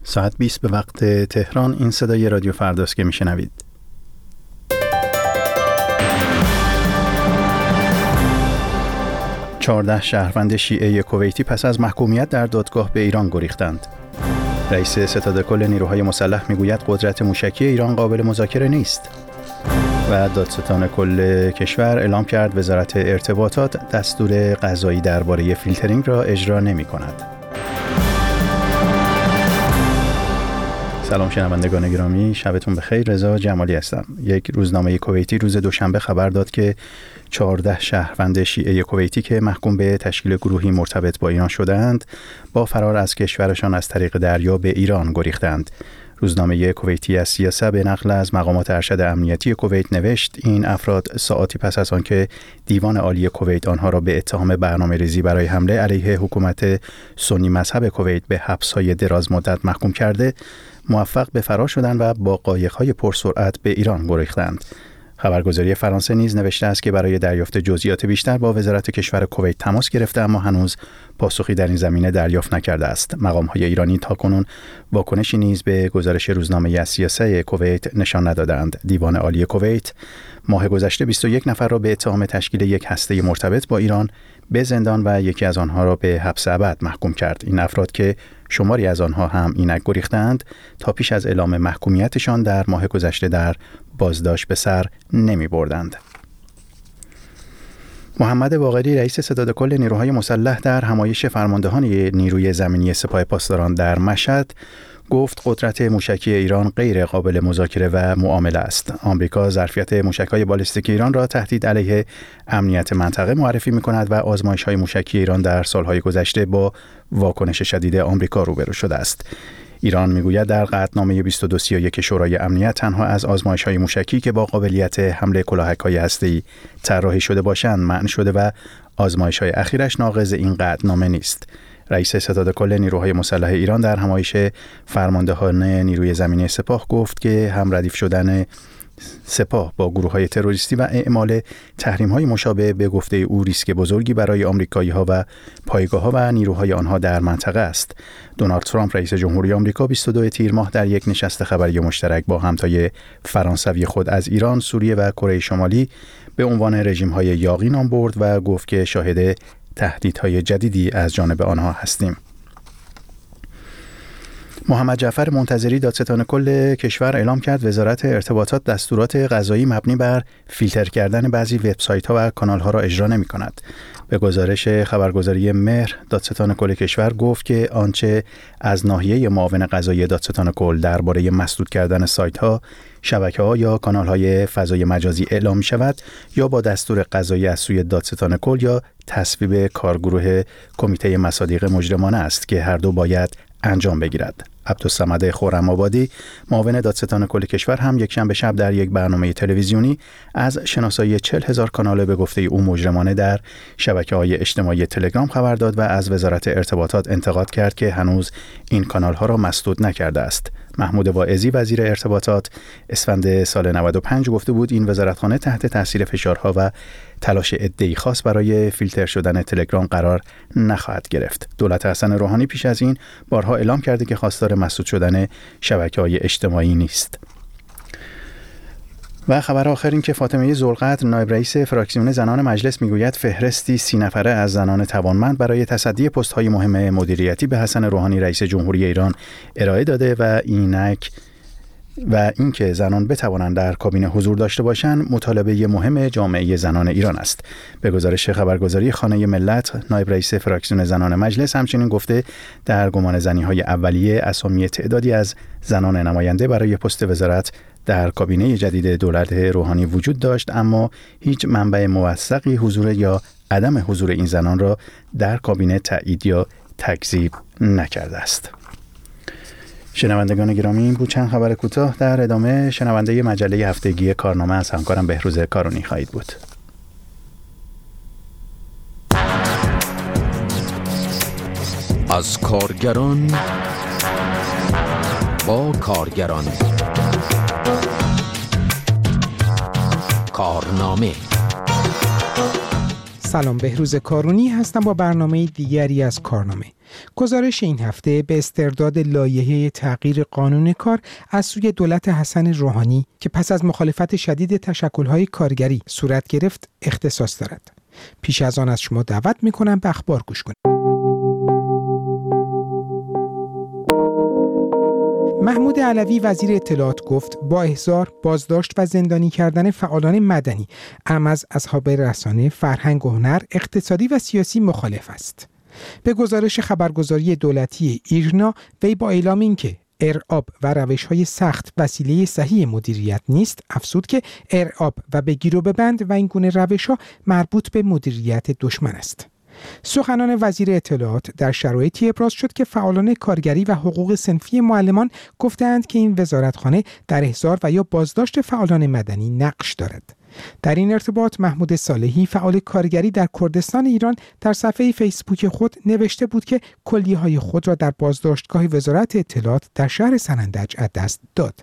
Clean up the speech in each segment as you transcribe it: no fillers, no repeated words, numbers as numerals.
ساعت 20 به وقت تهران. این صدای رادیو فرداست که میشنوید. چهارده شهروند شیعه کویتی پس از محکومیت در دادگاه به ایران گریختند. رئیس ستاد کل نیروهای مسلح میگوید قدرت موشکی ایران قابل مذاکره نیست. و دادستان کل کشور اعلام کرد وزارت ارتباطات دستور قضایی درباره فیلترینگ را اجرا نمی‌کند. سلام شنوندگان گرامی، شبتون بخیر. رضا جمالی هستم. یک روزنامه کویتی روز دوشنبه خبر داد که 14 شهروند شیعه کویتی که محکوم به تشکیل گروهی مرتبط با ایران شدند با فرار از کشورشان از طریق دریا به ایران گریختند. روزنامه کویتی از سیاسه به نقل از مقامات ارشد امنیتی کویت نوشت این افراد ساعاتی پس از آنکه دیوان عالی کویت آنها را به اتهام برنامه‌ریزی برای حمله علیه حکومت سنی مذهب کویت به حبس‌های دراز مدت محکوم کرده، موفق به فرار شدند و با قایق‌های پرسرعت به ایران گریختند. خبرگزاری فرانسه نیز نوشته است که برای دریافت جزئیات بیشتر با وزارت کشور کویت تماس گرفته اما هنوز پاسخی در این زمینه دریافت نکرده است. مقام‌های ایرانی تاکنون واکنشی نیز به گزارش روزنامه سیاسه کویت نشان ندادند. دیوان عالی کویت ماه گذشته 21 نفر را به اتهام تشکیل یک هسته مرتبط با ایران به زندان و یکی از آنها را به حبس ابد محکوم کرد. این افراد که شماری از آنها هم اینک گریختند تا پیش از اعلام محکومیتشان در ماه گذشته در بازداشت به سر نمی بردند. محمد باقری رئیس ستاد کل نیروهای مسلح در همایش فرماندهان نیروی زمینی سپاه پاسداران در مشهد گفت قدرت موشکی ایران غیر قابل مذاکره و معامله است. آمریکا ظرفیت موشک‌های بالستیک ایران را تهدید علیه امنیت منطقه معرفی می‌کند و آزمایش‌های موشکی ایران در سال‌های گذشته با واکنش شدید آمریکا روبرو شده است. ایران میگوید در قطعنامه 2231 شورای امنیت تنها از آزمایش‌های موشکی که با قابلیت حمله کلاهک‌های هسته‌ای طراحی شده باشند منع شده و آزمایش‌های اخیرش ناقض این قطعنامه نیست. رئیس ستاد کل نیروهای مسلح ایران در همایش فرماندهان نیروی زمینی سپاه گفت که هم ردیف شدن سپاه با گروه‌های تروریستی و اعمال تحریم‌های مشابه به گفته او ریسک بزرگی برای آمریکایی‌ها و پایگاه‌ها و نیروهای آنها در منطقه است. دونالد ترامپ رئیس جمهوری آمریکا 22 تیر ماه در یک نشست خبری مشترک با همتای فرانسوی خود از ایران، سوریه و کره شمالی به عنوان رژیم‌های یاغی نام برد و گفت که شاهد تهدیدهای جدیدی از جانب آنها هستیم. محمد جعفر منتظری دادستان کل کشور اعلام کرد وزارت ارتباطات دستورات قضایی مبنی بر فیلتر کردن بعضی وبسایت‌ها و کانال‌ها را اجرا نمی‌کند. به گزارش خبرگزاری مهر، دادستان کل کشور گفت که آنچه از ناحیه معاون قضایی دادستان کل درباره مسدود کردن سایت‌ها، شبکه‌ها یا کانال‌های فضای مجازی اعلام می‌شود یا با دستور قضایی از سوی دادستان کل یا تصویب کارگروه کمیته مصادیق مجرمانه است که هر دو باید انجام بگیرد. عبدالصمد خرم‌آبادی معاون دادستان کل کشور هم یکشنبه شب در یک برنامه تلویزیونی از شناسایی 40,000 کانال به گفته او مجرمانه در شبکه‌های اجتماعی تلگرام خبر داد و از وزارت ارتباطات انتقاد کرد که هنوز این کانال‌ها را مسدود نکرده است. محمود واعظی وزیر ارتباطات اسفند سال 95 گفته بود این وزارتخانه تحت تاثیر فشارها و تلاش عده‌ای خاص برای فیلتر شدن تلگرام قرار نخواهد گرفت. دولت حسن روحانی پیش از این بارها اعلام کرده که خواستار مسدود شدن شبکه‌های اجتماعی نیست. و خبر آخر این که فاطمه ذوالقدر نایب رئیس فراکسیون زنان مجلس میگوید فهرستی 30 نفره از زنان توانمند برای تصدی پست‌های مهم مدیریتی به حسن روحانی رئیس جمهوری ایران ارائه داده و اینکه زنان بتوانند در کابینه حضور داشته باشند مطالبه مهم جامعه زنان ایران است. به گزارش خبرگزاری خانه ملت، نایب رئیس فراکسیون زنان مجلس همچنین گفته در گمان زنی‌های اولیه اسامی تعدادی از زنان نماینده برای پست وزارت در کابینه جدید دولت روحانی وجود داشت اما هیچ منبع موثقی حضور یا عدم حضور این زنان را در کابینه تایید یا تکذیب نکرده است. شنوندگان گرامی، این بود چند خبر کوتاه. در ادامه شنونده مجله هفتگی کارنامه از همکارم بهروز کارونی خواهید بود. از کارگران با کارگران، کارنامه. سلام، بهروز کارونی هستم با برنامه دیگری از کارنامه. گزارش این هفته به استرداد لایحه تغییر قانون کار از سوی دولت حسن روحانی که پس از مخالفت شدید تشکل‌های کارگری صورت گرفت اختصاص دارد. پیش از آن از شما دعوت می‌کنم به اخبار گوش کنید. محمود علوی وزیر اطلاعات گفت با احضار، بازداشت و زندانی کردن فعالان مدنی، اعم از اصحاب رسانه، فرهنگ و هنر، اقتصادی و سیاسی مخالف است. به گزارش خبرگزاری دولتی ایرنا، وی با اعلام اینکه ارعاب و روش‌های سخت وسیله صحیح مدیریت نیست، افزود که ارعاب و بگیر و ببند و این گونه روش‌ها مربوط به مدیریت دشمن است. سخنان وزیر اطلاعات در شرایطی ابراز شد که فعالان کارگری و حقوق صنفی معلمان گفتند که این وزارتخانه در احضار و یا بازداشت فعالان مدنی نقش دارد. در این ارتباط محمود صالحی فعال کارگری در کردستان ایران در صفحه فیسبوک خود نوشته بود که کلیه‌های خود را در بازداشتگاه وزارت اطلاعات در شهر سنندج از دست داد.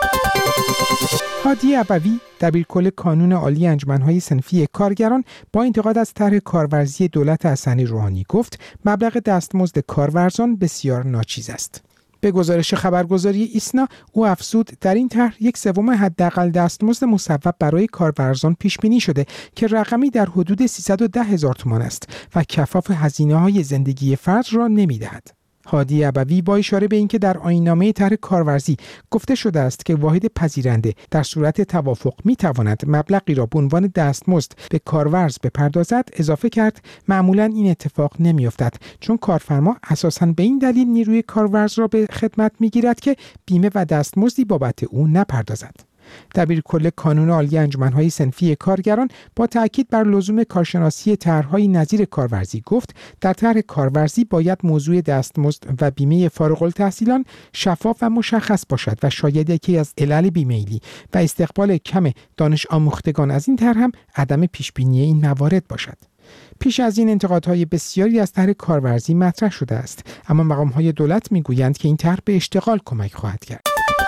هادی ابوی دبیرکل کانون عالی انجمن‌های صنفی کارگران با انتقاد از طرح کارورزی دولت حسن روحانی گفت مبلغ دستمزد کارورزان بسیار ناچیز است. به گزارش خبرگزاری ایسنا او افزود در این طرح 1/3 حداقل دستمزد مصوب برای کارورزان پیش بینی شده که رقمی در حدود 310,000 تومان است و کفاف هزینه‌های زندگی فرد را نمی‌دهد. هادی ابوی با اشاره به اینکه در آیین‌نامه طرح کارورزی گفته شده است که واحد پذیرنده در صورت توافق می‌تواند مبلغی را به عنوان دستمزد به کارورز بپردازد، اضافه کرد معمولاً این اتفاق نمی‌افتد چون کارفرما اساساً به این دلیل نیروی کارورز را به خدمت می‌گیرد که بیمه و دستمزدی بابت او نپردازد. دبیرکل کانون عالی انجمن‌های صنفی کارگران با تأکید بر لزوم کارشناسی طرح‌های نظیر کارورزی گفت در طرح کارورزی باید موضوع دستمزد و بیمه فارغ التحصیلان شفاف و مشخص باشد و شاید یکی از علل بیمیلی و استقبال کم دانش آموختگان از این طرح هم عدم پیشبینی این موارد باشد. پیش از این انتقادهای بسیاری از طرح کارورزی مطرح شده است، اما مقام‌های دولت می‌گویند که این طرح به اشتغال کمک خواهد کرد.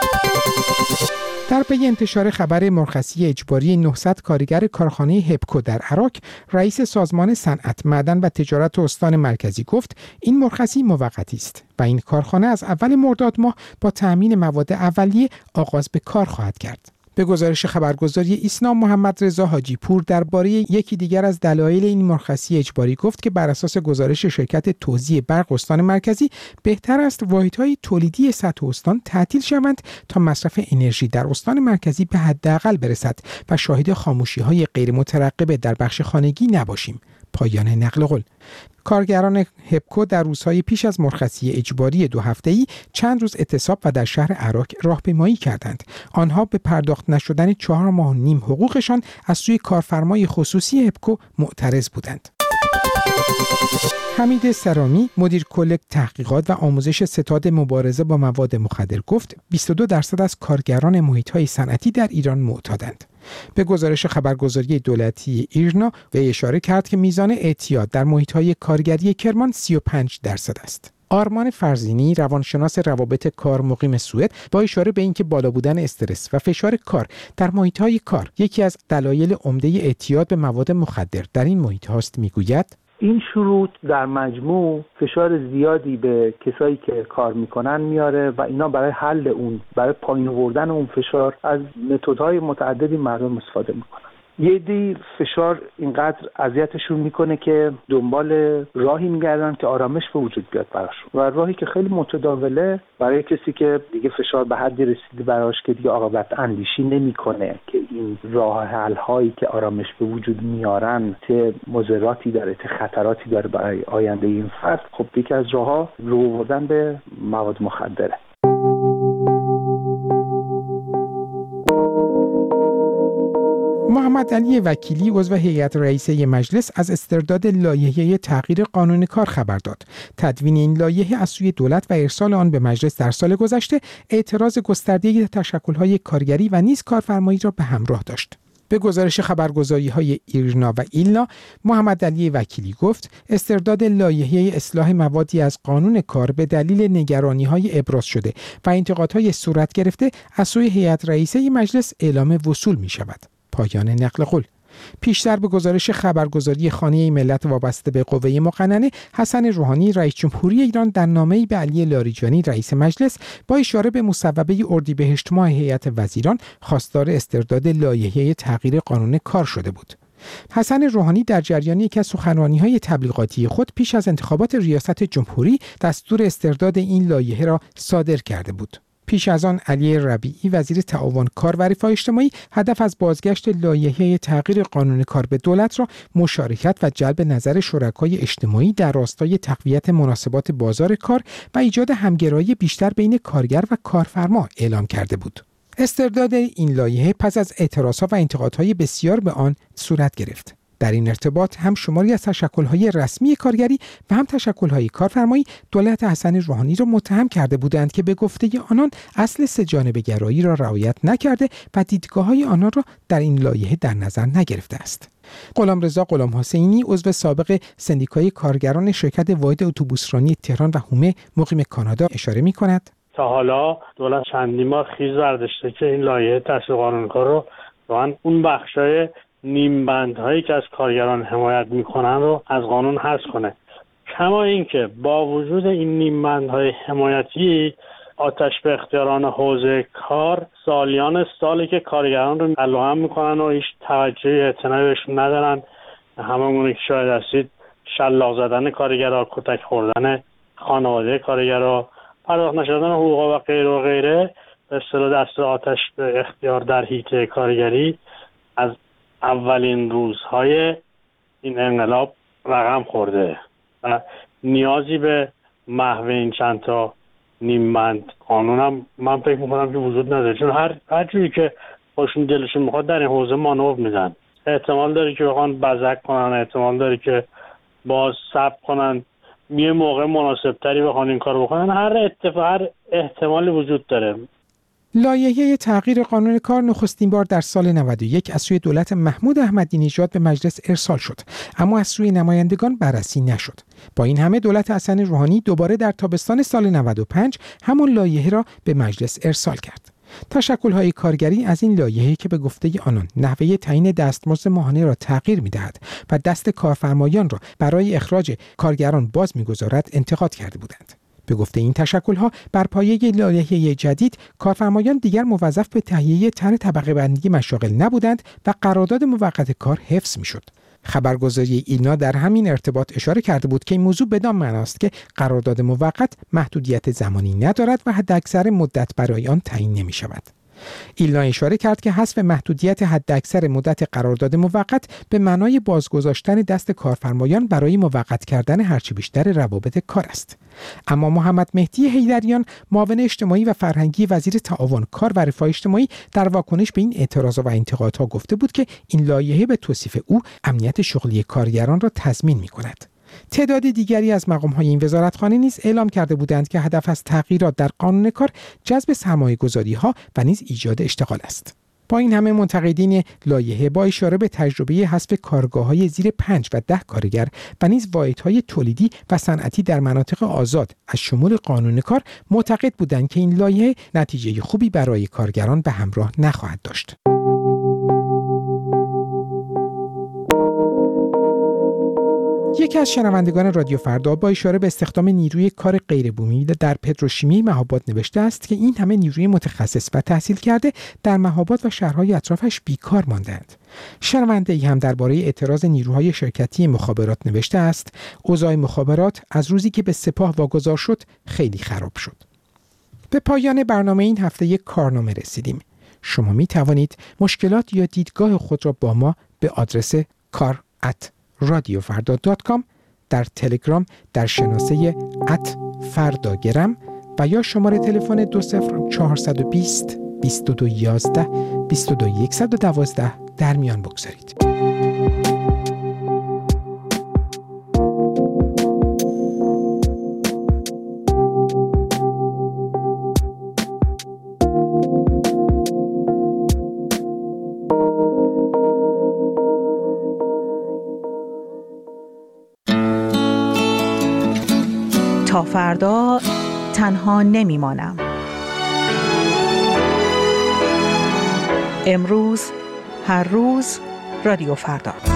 در پی انتشار خبر مرخصی اجباری 900 کارگر کارخانه هپکو در عراق، رئیس سازمان صنعت، معدن و تجارت استان مرکزی گفت این مرخصی موقتی است و این کارخانه از اول مرداد ماه با تأمین مواد اولیه آغاز به کار خواهد کرد. به گزارش خبرگزاری ایسنا، محمد رضا حاجی پور درباره یکی دیگر از دلایل این مرخصی اجباری گفت که بر اساس گزارش شرکت توزیع برق استان مرکزی بهتر است واحدهای تولیدی سطح استان تعطیل شوند تا مصرف انرژی در استان مرکزی به حداقل برسد و شاهد خاموشی‌های غیر مترقبه در بخش خانگی نباشیم. پایان نقل قول. کارگران هپکو در روزهای پیش از مرخصی اجباری 2 هفته‌ای چند روز اعتصاب و در شهر عراق راهپیمایی کردند. آنها به پرداخت نشدن 4 ماه و نیم حقوقشان از سوی کارفرمای خصوصی هپکو معترض بودند. حمید سرامی مدیر کل تحقیقات و آموزش ستاد مبارزه با مواد مخدر گفت 22% از کارگران محیط‌های صنعتی در ایران معتادند. به گزارش خبرگزاری دولتی ایرنا وی اشاره کرد که میزان اعتیاد در محیط‌های کارگری کرمان 35% است. آرمان فرزینی روانشناس روابط کار مقیم سوئد با اشاره به اینکه بالا بودن استرس و فشار کار در محیط‌های کار یکی از دلایل عمده اعتیاد به مواد مخدر در این محیط‌هاست میگوید این شروط در مجموع فشار زیادی به کسایی که کار میکنن میاره و اینا برای حل اون، برای پایین آوردن اون فشار از متدهای متعددی مردم استفاده میکنن. یه دی فشار اینقدر اذیتشون میکنه که دنبال راهی میگردن که آرامش به وجود بیاد براشون و راهی که خیلی متداوله برای کسی که دیگه فشار به حدی رسیده براش که دیگه عاقبت اندیشی نمیکنه که این راه حل هایی که آرامش به وجود میارن چه مضراتی داره، چه خطراتی داره برای آینده این فرد. خب یکی از راهها رو آوردن به مواد مخدره. محمد علی وکیلی عضو هیئت رئیسه مجلس از استرداد لایحه تغییر قانون کار خبر داد. تدوین این لایحه از سوی دولت و ارسال آن به مجلس در سال گذشته اعتراض گسترده تشکل‌های کارگری و نیز کارفرمایی را به همراه داشت. به گزارش خبرگزاری‌های ایرنا و ایلنا، محمد علی وکیلی گفت استرداد لایحه اصلاح موادی از قانون کار به دلیل نگرانی‌های ابراز شده و انتقادهای صورت گرفته از سوی هیئت رئیسه مجلس اعلام وصول می‌شود. پایان نقل قول. پیشتر به گزارش خبرگزاری خانه ملت وابسته به قوه مقننه، حسن روحانی رئیس جمهوری ایران در نامه‌ای به علی لاریجانی رئیس مجلس با اشاره به مصوبه اردیبهشت ماه هیئت وزیران خواستار استرداد لایحه تغییر قانون کار شده بود. حسن روحانی در جریان یکی از سخنرانی‌های تبلیغاتی خود پیش از انتخابات ریاست جمهوری دستور استرداد این لایحه را صادر کرده بود. پیش از آن علی ربیعی وزیر تعاون کار و رفاه اجتماعی هدف از بازگشت لایحه تغییر قانون کار به دولت را مشارکت و جلب نظر شرکای اجتماعی در راستای تقویت مناسبات بازار کار و ایجاد همگرایی بیشتر بین کارگر و کارفرما اعلام کرده بود. استرداد این لایحه پس از اعتراضها و انتقادهای بسیار به آن صورت گرفت. در این ارتباط هم شماری از تشکل‌های رسمی کارگری و هم تشکل‌های کارفرمایی دولت حسن روحانی را متهم کرده بودند که به گفته آنان اصل سه‌جانبه‌گرایی را رعایت نکرده و دیدگاه‌های آنان را در این لایحه در نظر نگرفته است. غلامرضا غلامحسینی عضو سابق سندیکای کارگران شرکت واحد اتوبوسرانی تهران و هومه مقیم کانادا اشاره می‌کند: تا حالا دولت چندین بار خیز برداشته که این لایحه تصویب قانون کار رو واقعا اون بخشای نیم بندهایی که از کارگران حمایت میکنن رو از قانون حذف کنه. کما اینکه با وجود این نیم بندهای حمایتی آتش به اختیاران حوزه کار سالی که کارگران رو علوهم میکنن و هیچ توجهی اعتنایی بهشون ندارن. هممون که شاهد هستید شلاق زدن کارگرها، کتک خوردن خانواده کارگرها، پرداخت نشدن حقوق و غیره به اصطلاح دست آتش به اختیار در حیطه کارگری از اولین روزهای این انقلاب رقم خورده و نیازی به محو این چند تا نیم بند قانون هم من فکر میکنم که وجود نداره، چون هر جوری که خودشون دلشون میخواد در این حوزه مانور میدن. احتمال داره که بخوان بزک کنن، احتمال داره که باز صبر کنن، یه موقع مناسب تری بخوان این کار بکنن. هر احتمالی وجود داره. لایحه تغییر قانون کار نخستین بار در سال 91 از سوی دولت محمود احمدی نژاد به مجلس ارسال شد، اما از سوی نمایندگان بررسی نشد. با این همه دولت حسن روحانی دوباره در تابستان سال 95 همون لایحه را به مجلس ارسال کرد. تشکل‌های کارگری از این لایحه که به گفته آنان نحوه تعیین دستمزد ماهانه را تغییر می‌دهد و دست کارفرمایان را برای اخراج کارگران باز می‌گذارد انتقاد کرده بودند. به گفته این تشکل‌ها بر پایه لایحه جدید کارفرمایان دیگر موظف به تهیه طرح طبقه بندی مشاغل نبودند و قرارداد موقت کار حفظ می‌شد. خبرگزاری ایلنا در همین ارتباط اشاره کرده بود که این موضوع بدان معناست که قرارداد موقت محدودیت زمانی ندارد و حداکثر مدت برای آن تعیین نمی‌شود. ایلنا اشاره کرد که حذف محدودیت حداکثر مدت قرارداد موقت به معنای بازگذاشتن دست کارفرمایان برای موقت کردن هرچه بیشتر روابط کار است. اما محمد مهدی حیدریان معاون اجتماعی و فرهنگی وزیر تعاون کار و رفاه اجتماعی در واکنش به این اعتراضات و انتقادها گفته بود که این لایحه به توصیف او امنیت شغلی کارگران را تضمین می‌کند. تعداد دیگری از مقام‌های این وزارتخانه نیز اعلام کرده بودند که هدف از تغییرات در قانون کار جذب سرمایه‌گذاری‌ها و نیز ایجاد اشتغال است. با این همه منتقدین لایحه با اشاره به تجربه حذف کارگاه‌های زیر 5 و 10 کارگر و نیز واحدهای تولیدی و صنعتی در مناطق آزاد از شمول قانون کار معتقد بودند که این لایحه نتیجه خوبی برای کارگران به همراه نخواهد داشت. یکی از شنوندگان رادیو فردا با اشاره به استخدام نیروی کار غیربومی در پتروشیمی مهاباد نوشته است که این همه نیروی متخصص و تحصیل کرده در مهاباد و شهرهای اطرافش بیکار ماندند. شنونده ای هم درباره اعتراض نیروهای شرکتی مخابرات نوشته است: اوضاع مخابرات از روزی که به سپاه واگذار شد خیلی خراب شد. به پایان برنامه این هفته یک کارنامه رسیدیم. شما می توانید مشکلات یا دیدگاه خود را با ما به آدرس kar@radiofarda.com در تلگرام در شناسه @فرداگرم و یا شماره تلفن 20420 2211 22112 در میان بگذارید. تا فردا تنها نمیمانم. امروز، هر روز، رادیو فردا.